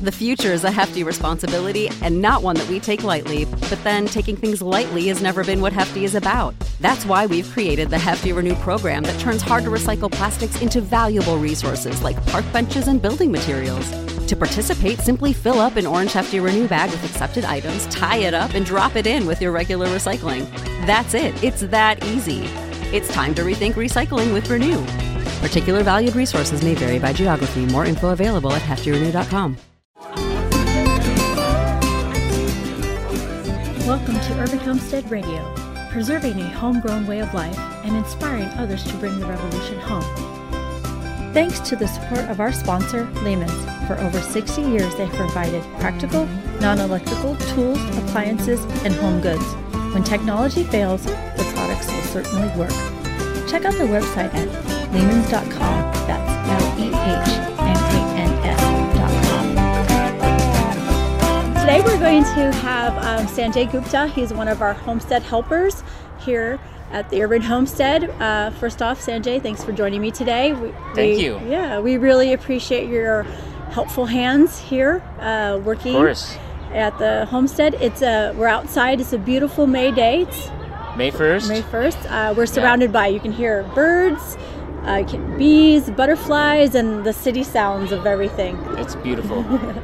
The future is a hefty responsibility and not one that we take lightly, but then taking things lightly has never been what Hefty is about. That's why we've created the Hefty Renew program that turns hard-to-recycle plastics into valuable resources like park benches and building materials. To participate, simply fill up an orange Hefty Renew bag with accepted items, tie it up, and drop it in with your regular recycling. That's it. It's that easy. It's time to rethink recycling with Renew. Particular valued resources may vary by geography. More info available at heftyrenew.com. Welcome to Urban Homestead Radio, preserving a homegrown way of life and inspiring others to bring the revolution home. Thanks to the support of our sponsor, Lehman's. For over 60 years, they've provided practical, non-electrical tools, appliances, and home goods. When technology fails, the products will certainly work. Check out their website at lehmans.com. That's LEHMANS.com. Today we're going to have Sanjay Gupta. He's one of our homestead helpers here at the Urban Homestead. First off, Sanjay, thanks for joining me today. Thank you. Yeah, we really appreciate your helpful hands here working at the homestead. We're outside. It's a beautiful May day. It's May 1st. May 1st. We're surrounded by, you can hear birds, bees, butterflies, and the city sounds of everything. It's beautiful.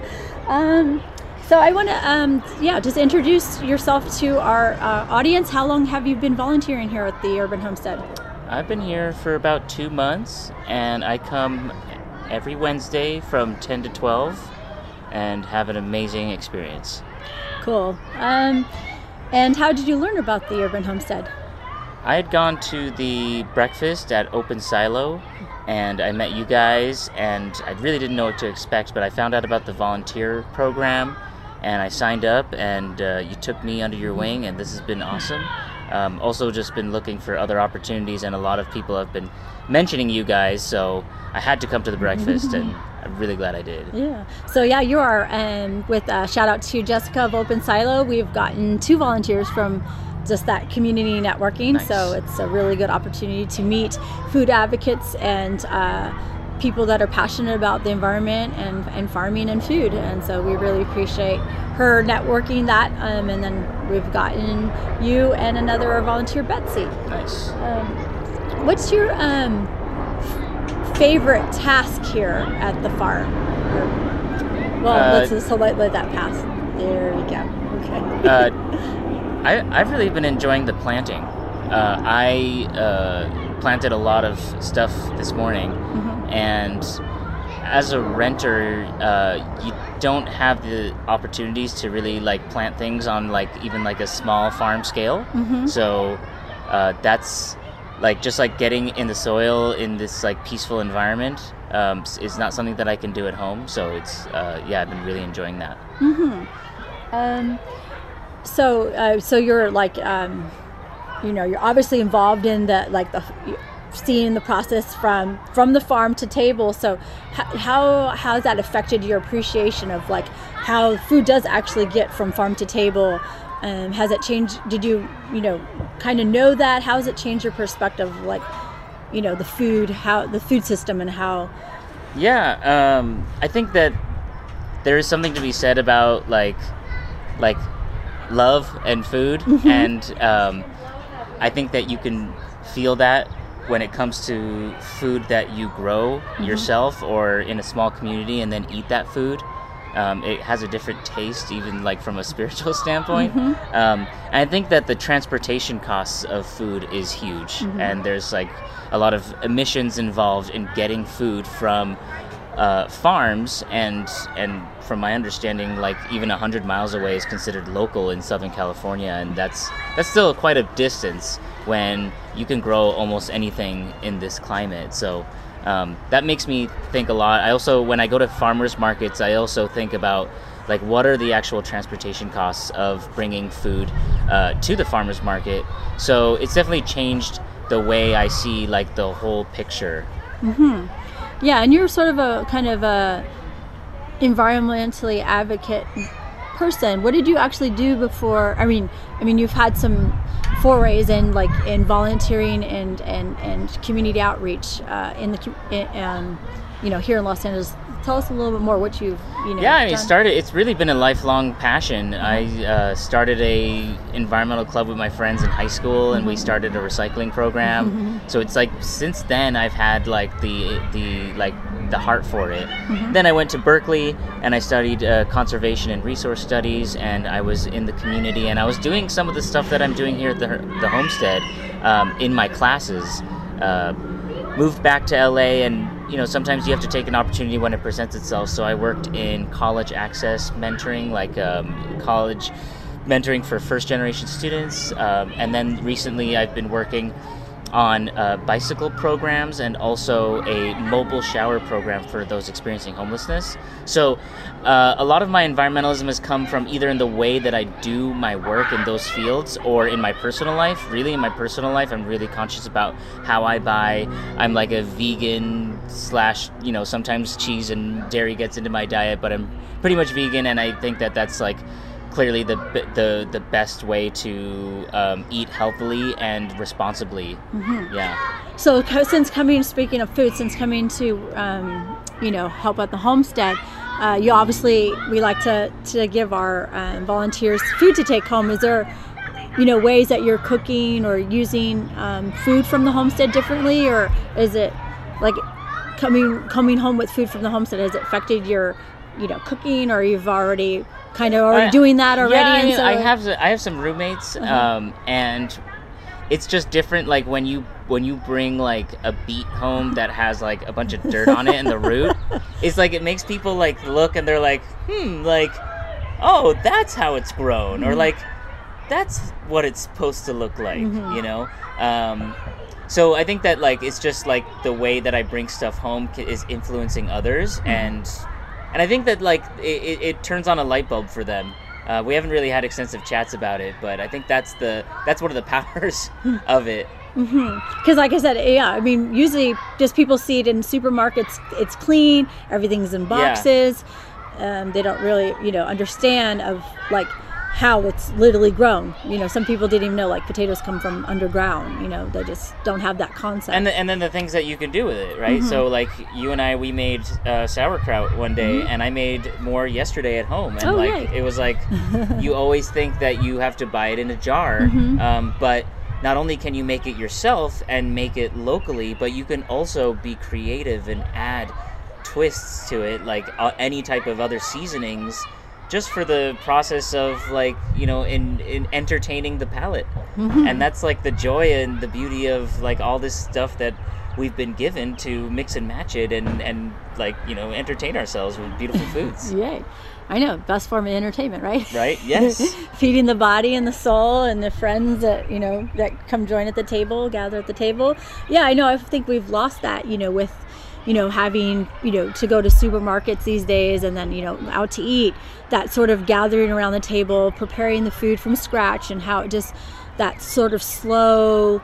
So I want to, just introduce yourself to our audience. How long have you been volunteering here at the Urban Homestead? I've been here for about 2 months, and I come every Wednesday from 10 to 12 and have an amazing experience. Cool. And how did you learn about the Urban Homestead? I had gone to the breakfast at Open Silo, and I met you guys, and I really didn't know what to expect, but I found out about the volunteer program, and I signed up, and you took me under your wing, and this has been awesome. Also just been looking for other opportunities, and a lot of people have been mentioning you guys, so I had to come to the breakfast, and I'm really glad I did. Yeah. So yeah, you are, with a shout out to Jessica of Open Silo. We've gotten 2 volunteers from just that community networking. Nice. So it's a really good opportunity to meet food advocates and people that are passionate about the environment and farming and food. And so we really appreciate her networking that. And then we've gotten you and another volunteer, Betsy. Nice. What's your favorite task here at the farm? Let's let that pass. There we go. Okay. I've really been enjoying the planting. I planted a lot of stuff this morning, and as a renter, you don't have the opportunities to really plant things on even a small farm scale. So that's just getting in the soil in this peaceful environment is not something that I can do at home. So it's I've been really enjoying that. So you're you're obviously involved in the seeing the process from the farm to table. So how has that affected your appreciation of how food does actually get from farm to table? Has it changed? Did you kind of know that? How has it changed your perspective of the food, how the food system and how? Yeah, I think that there is something to be said about love and food, and I think that you can feel that when it comes to food that you grow yourself or in a small community and then eat that food. It has a different taste, even from a spiritual standpoint. And I think that the transportation costs of food is huge, and there's a lot of emissions involved in getting food from farms, and from my understanding, even 100 miles away is considered local in Southern California, and that's still quite a distance when you can grow almost anything in this climate. So that makes me think a lot. I also, when I go to farmers markets, I also think about what are the actual transportation costs of bringing food to the farmers market. So it's definitely changed the way I see the whole picture. Yeah, and you're sort of a kind of a environmentally advocate person. What did you actually do before? I mean, you've had some forays in volunteering and community outreach here in Los Angeles tell us a little bit more what you've Yeah, I done. it's really been a lifelong passion. I started a environmental club with my friends in high school, and we started a recycling program. So it's like since then I've had like the heart for it. Then I went to Berkeley and I studied conservation and resource studies, and I was in the community, and I was doing some of the stuff that I'm doing here at the homestead in my classes. Moved back to LA, and sometimes you have to take an opportunity when it presents itself. So I worked in college access mentoring, like college mentoring for first generation students, and then recently I've been working on bicycle programs and also a mobile shower program for those experiencing homelessness. So a lot of my environmentalism has come from either in the way that I do my work in those fields or in my personal life. Really, in my personal life, I'm really conscious about how I buy. I'm like a vegan / sometimes cheese and dairy gets into my diet, but I'm pretty much vegan, and I think that that's like clearly the best way to eat healthily and responsibly. Yeah. So speaking of food, since coming to help at the homestead, you obviously, we like to give our volunteers food to take home. Is there ways that you're cooking or using food from the homestead differently, or is it like coming home with food from the homestead, has it affected your cooking, or you've already doing that already? Yeah, I have some roommates, and it's just different. Like when you bring like a beet home that has like a bunch of dirt on it and the root, it's like it makes people like look and they're like, like, oh, that's how it's grown, or like that's what it's supposed to look like, So I think that like it's just like the way that I bring stuff home is influencing others, and I think that like it turns on a light bulb for them. We haven't really had extensive chats about it, but I think that's one of the powers of it. Because like I said, usually just people see it in supermarkets, it's clean, everything's in boxes. They don't really understand of like how it's literally grown. Some people didn't even know like potatoes come from underground. They just don't have that concept. And then the things that you can do with it, right? So like you and I, we made sauerkraut one day, and I made more yesterday at home. And it was like you always think that you have to buy it in a jar, but not only can you make it yourself and make it locally, but you can also be creative and add twists to it, like any type of other seasonings, just for the process of like in entertaining the palate. And that's like the joy and the beauty of like all this stuff that we've been given to mix and match it and like entertain ourselves with beautiful foods. Yay. I know, best form of entertainment, right? Right. Yes. Feeding the body and the soul and the friends that that come join at the table, gather at the table. Yeah, I know. I think we've lost that with having, to go to supermarkets these days and then, out to eat, that sort of gathering around the table, preparing the food from scratch, and how it just, that sort of slow,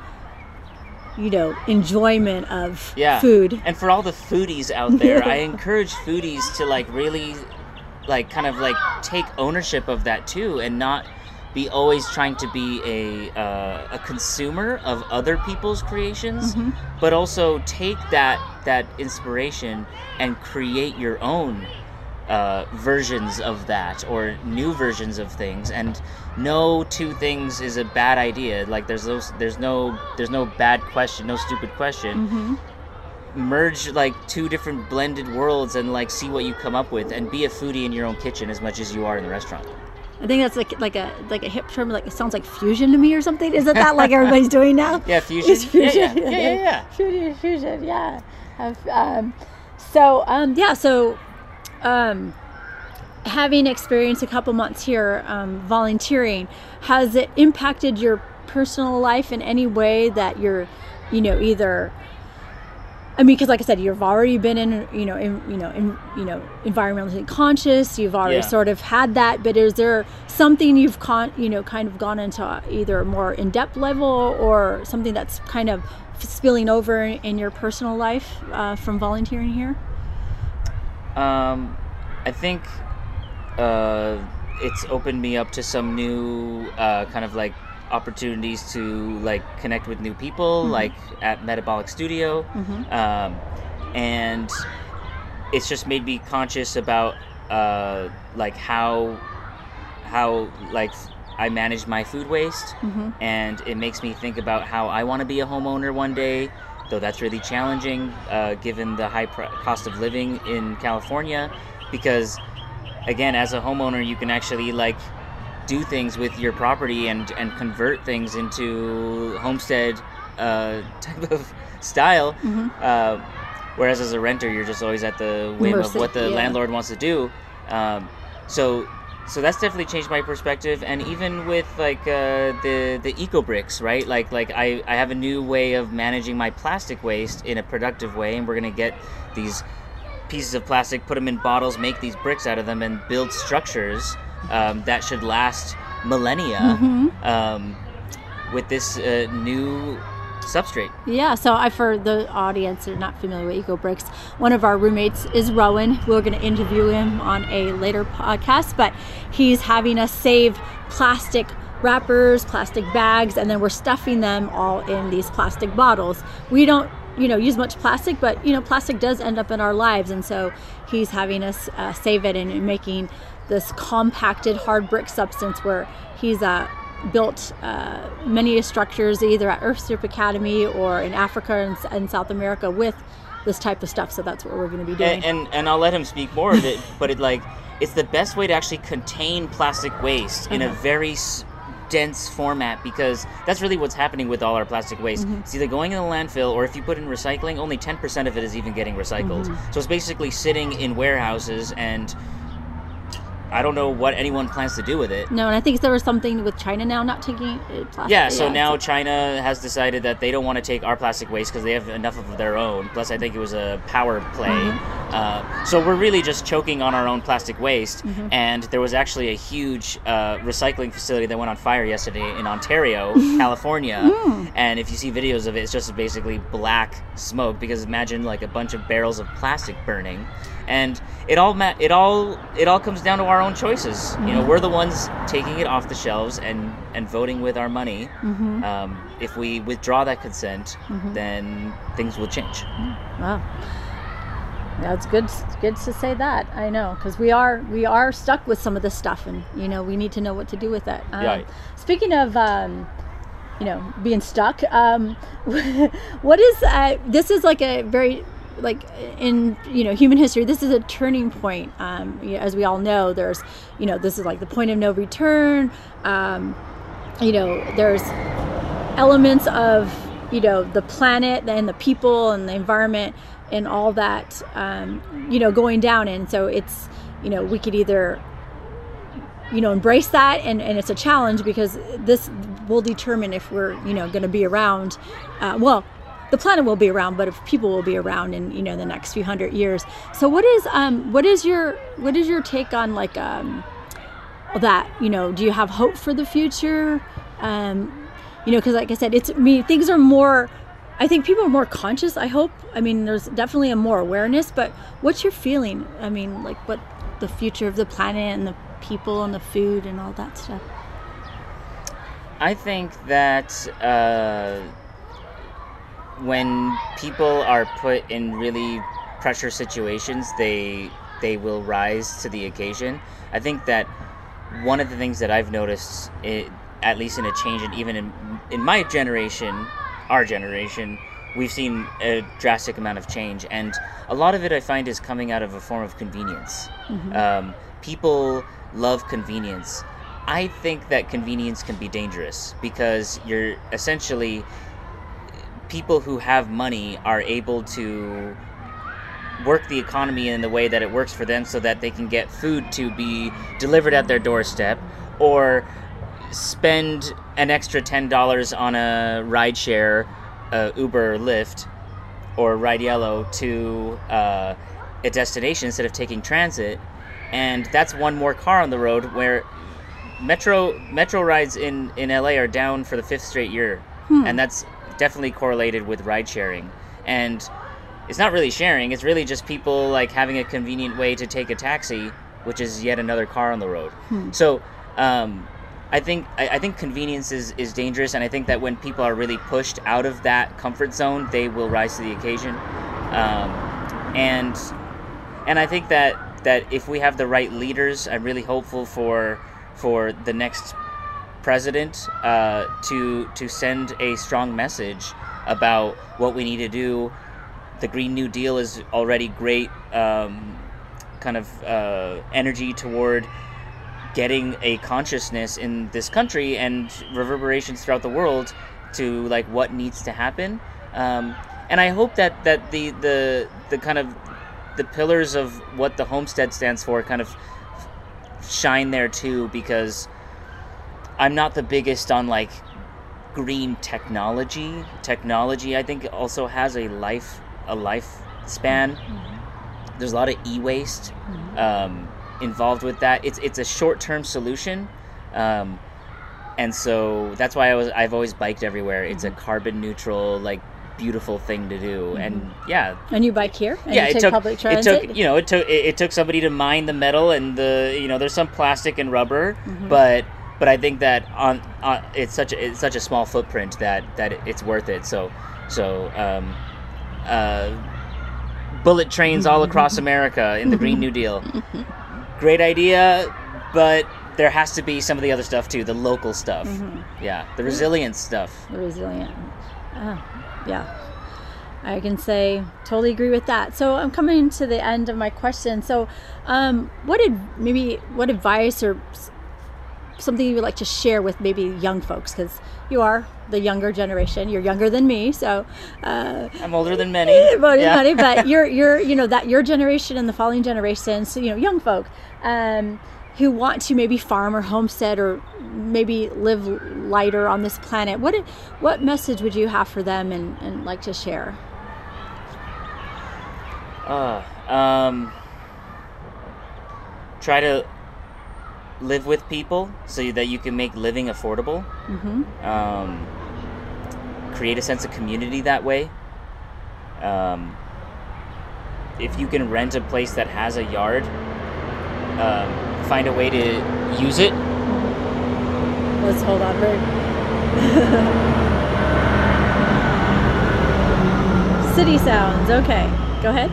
enjoyment of food. And for all the foodies out there, I encourage foodies to like really like kind of like take ownership of that too, and not be always trying to be a consumer of other people's creations, but also take that inspiration and create your own versions of that, or new versions of things. And no two things is a bad idea. Like there's no bad question, no stupid question. Merge like two different blended worlds and like see what you come up with, and be a foodie in your own kitchen as much as you are in the restaurant. I think that's like a hip term. Like it sounds like fusion to me or something. Isn't that like everybody's doing now? Yeah, fusion. It's fusion. Yeah. Fusion. Yeah. Having experienced a couple months here volunteering, has it impacted your personal life in any way that you're, either? I mean, because like I said, you've already been environmentally conscious. You've already sort of had that. But is there something you've kind of gone into either a more in-depth level, or something that's kind of spilling over in your personal life from volunteering here? I think it's opened me up to some new kind of like opportunities to like connect with new people, like at Metabolic Studio, and it's just made me conscious about like how like I manage my food waste, and it makes me think about how I want to be a homeowner one day, though that's really challenging given the high cost of living in California, because again, as a homeowner, you can actually like do things with your property and convert things into homestead type of style, whereas as a renter, you're just always at the whim of what the landlord wants to do. So that's definitely changed my perspective, and even with like the eco bricks, right? Like I have a new way of managing my plastic waste in a productive way, and we're gonna get these pieces of plastic, put them in bottles, make these bricks out of them, and build structures that should last millennia with this new substrate. Yeah, so for the audience that are not familiar with EcoBricks, one of our roommates is Rowan. We're going to interview him on a later podcast, but he's having us save plastic wrappers, plastic bags, and then we're stuffing them all in these plastic bottles. We don't use much plastic, but plastic does end up in our lives, and so he's having us save it and making this compacted hard brick substance where he's built many structures either at Earthstrip Academy or in Africa and South America with this type of stuff. So that's what we're going to be doing. And I'll let him speak more of it, but it's the best way to actually contain plastic waste in a very dense format, because that's really what's happening with all our plastic waste. It's either going in the landfill, or if you put in recycling, only 10% of it is even getting recycled. So it's basically sitting in warehouses, and I don't know what anyone plans to do with it. No, and I think there was something with China now not taking plastic. Yeah, so now China has decided that they don't want to take our plastic waste because they have enough of their own. Plus, I think it was a power play. So we're really just choking on our own plastic waste. And there was actually a huge recycling facility that went on fire yesterday in Ontario, California. And if you see videos of it, it's just basically black smoke, because imagine like a bunch of barrels of plastic burning. And it all comes down to our own choices. We're the ones taking it off the shelves and voting with our money. If we withdraw that consent, then things will change. Wow, that's good to say that. I know, because we are stuck with some of this stuff, and we need to know what to do with it. Speaking of being stuck, what is this is like a very, like in human history, this is a turning point. As we all know, there's this is like the point of no return. There's elements of the planet and the people and the environment and all that going down, and so it's we could either embrace that, and it's a challenge, because this will determine if we're going to be around. The planet will be around, but if people will be around in the next few hundred years. So what is your take on like that? Do you have hope for the future? Because like I said, things are more. I think people are more conscious. I hope. There's definitely a more awareness. But what's your feeling? Like what the future of the planet and the people and the food and all that stuff. I think that when people are put in really pressure situations, they will rise to the occasion. I think that one of the things that I've noticed, at least in a change, and even in my generation, our generation, we've seen a drastic amount of change, and a lot of it I find is coming out of a form of convenience. People love convenience. I think that convenience can be dangerous, because you're essentially, people who have money are able to work the economy in the way that it works for them, so that they can get food to be delivered at their doorstep, or spend an extra $10 on a rideshare, Uber or Lyft, or Ride Yellow to a destination instead of taking transit. And that's one more car on the road, where metro rides in LA are down for the 5th straight year. And that's definitely correlated with ride sharing. And it's not really sharing, it's really just people like having a convenient way to take a taxi, which is yet another car on the road. So I think convenience is dangerous, and I think that when people are really pushed out of that comfort zone, they will rise to the occasion. And And I think that if we have the right leaders, I'm really hopeful for the next president to send a strong message about what we need to do. The Green New Deal is already great kind of energy toward getting a consciousness in this country and reverberations throughout the world to like what needs to happen. And I hope that the kind of the pillars of what the homestead stands for kind of shine there too, because I'm not the biggest on like green technology. Technology, I think, also has a lifespan. There's a lot of e-waste involved with that. It's a short-term solution, and so that's why I've always biked everywhere. It's a carbon neutral, like, beautiful thing to do. And yeah. And you bike here? And yeah, you take public transit? It took somebody to mine the metal, and there's some plastic and rubber, but I think that it's such a small footprint that it's worth it. So bullet trains all across America in the Green New Deal. Great idea, but there has to be some of the other stuff too, the local stuff. Yeah, the resilience stuff. The resilient. Yeah. I can say totally agree with that. So I'm coming to the end of my question. So what advice or something you would like to share with maybe young folks, because you are the younger generation. You're younger than me, so I'm older than many. But you're that your generation and the following generations, so young folk who want to maybe farm or homestead or maybe live lighter on this planet. What message would you have for them and like to share? Try to live with people so that you can make living affordable. Create a sense of community that way. If you can rent a place that has a yard, find a way to use it. Let's hold on, Rick. City sounds. Okay, go ahead.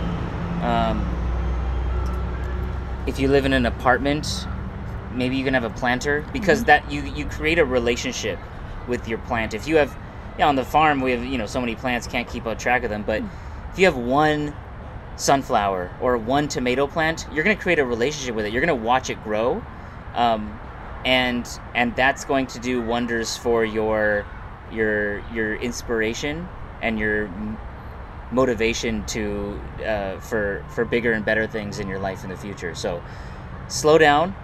If you live in an apartment, maybe you can have a planter, because that you create a relationship with your plant. If you have, on the farm we have so many plants, can't keep a track of them, but if you have one sunflower or one tomato plant, you're going to create a relationship with it. You're going to watch it grow, and that's going to do wonders for your inspiration and your motivation to for bigger and better things in your life in the future. So slow down,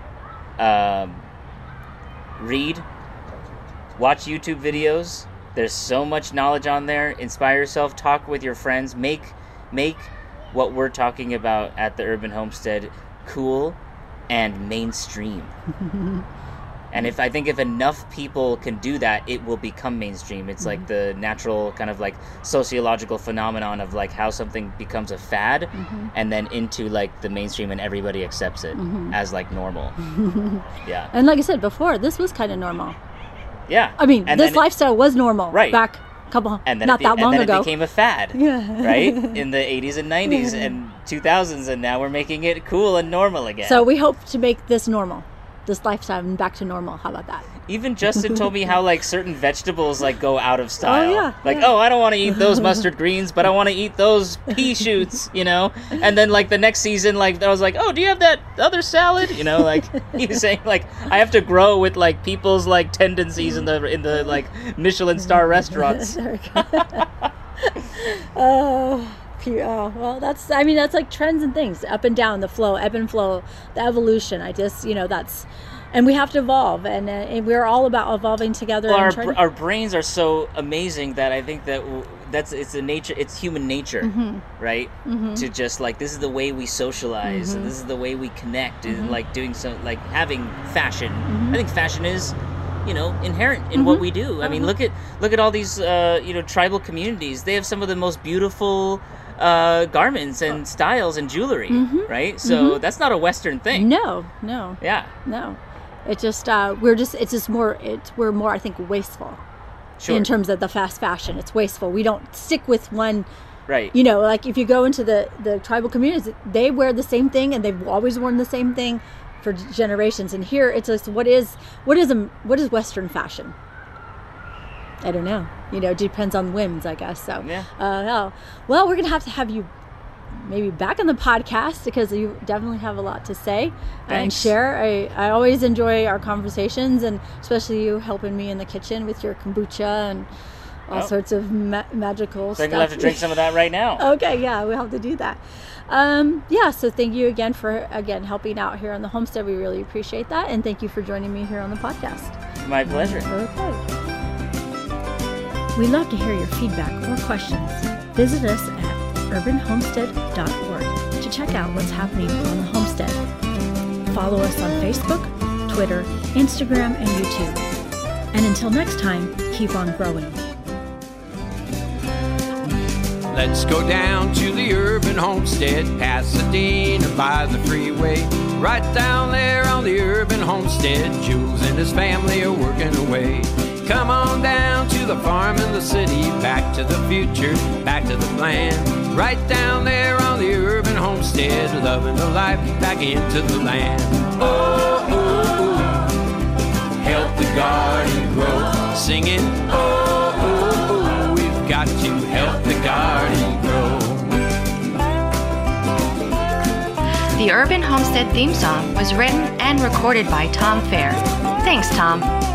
read, watch YouTube videos. There's so much knowledge on there. Inspire yourself, talk with your friends, make what we're talking about at the Urban Homestead cool and mainstream. And if enough people can do that, it will become mainstream. It's like the natural kind of like sociological phenomenon of like how something becomes a fad and then into like the mainstream, and everybody accepts it as like normal. Yeah. And like I said before, this was kind of normal. Yeah. I mean, this lifestyle was normal back not that long ago. It became a fad, right? In the 80s and 90s and 2000s, and now we're making it cool and normal again. So we hope to make this normal, this lifestyle, and back to normal. How about that? Even Justin told me how like certain vegetables like go out of style. I don't want to eat those mustard greens, but I want to eat those pea shoots, And then like the next season, like I was like, oh, do you have that other salad? Like he was saying, like I have to grow with like people's like tendencies in the like Michelin star restaurants. Well, that's like trends and things, up and down, the flow, ebb and flow, the evolution. And we have to evolve, and we're all about evolving together. Well, our brains are so amazing that I think it's human nature, right? To just like, this is the way we socialize, and this is the way we connect, and like doing like having fashion. I think fashion is, inherent in what we do. I mean, look at all these, tribal communities. They have some of the most beautiful garments and styles and jewelry, right? So that's not a Western thing. No. Yeah. No. It's just we're more, I think, wasteful. Sure. In terms of the fast fashion. It's wasteful. We don't stick with one Right. You know, like if you go into the tribal communities, they wear the same thing, and they've always worn the same thing for generations. And here it's just what is Western fashion? I don't know. You know, it depends on whims, I guess. So, Yeah. Well, we're gonna have you maybe back on the podcast, because you definitely have a lot to say and Thanks. share. I always enjoy our conversations, and especially you helping me in the kitchen with your kombucha and all sorts of magical So stuff. you'll have to drink some of that right now. Okay, yeah, we'll have to do that. So thank you again for helping out here on the homestead. We really appreciate that, and thank you for joining me here on the podcast. My pleasure. Okay. We'd love to hear your feedback or questions. Visit us at urbanhomestead.org to check out what's happening on the homestead. Follow us on Facebook, Twitter, Instagram, and YouTube. And until next time, keep on growing. Let's go down to the urban homestead, Pasadena by the freeway. Right down there on the urban homestead, Jules and his family are working away. Come on down to the farm in the city, back to the future, back to the plan. Right down there on the urban homestead, loving the life back into the land. Oh, oh, oh, help the garden grow. Singing, oh, oh, oh, we've got to help the garden grow. The Urban Homestead theme song was written and recorded by Tom Fair. Thanks, Tom.